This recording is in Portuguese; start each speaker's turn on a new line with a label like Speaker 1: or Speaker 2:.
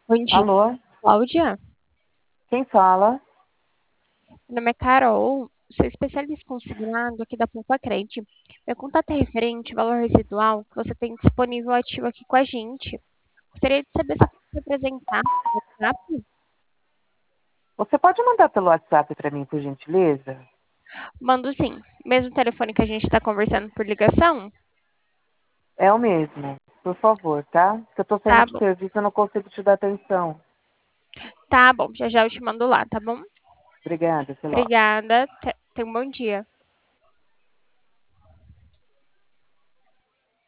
Speaker 1: Bom dia,
Speaker 2: Alô?
Speaker 1: Cláudia.
Speaker 2: Quem fala?
Speaker 1: Meu nome é Carol, sou especialista consignado aqui da Poupa Cred. Meu contato é referente ao valor residual que você tem disponível ativo aqui com a gente. Gostaria de saber se você pode apresentar no WhatsApp.
Speaker 2: Você pode mandar pelo WhatsApp para mim, por gentileza?
Speaker 1: Mando sim. Mesmo telefone que a gente está conversando por ligação?
Speaker 2: É o mesmo, por favor, tá? Se eu tô saindo
Speaker 1: Tá
Speaker 2: de
Speaker 1: bom.
Speaker 2: serviço, eu não consigo te dar atenção.
Speaker 1: Tá bom, já já eu te mando lá, tá bom?
Speaker 2: Obrigada, até logo.
Speaker 1: Obrigada. Tenha um bom dia.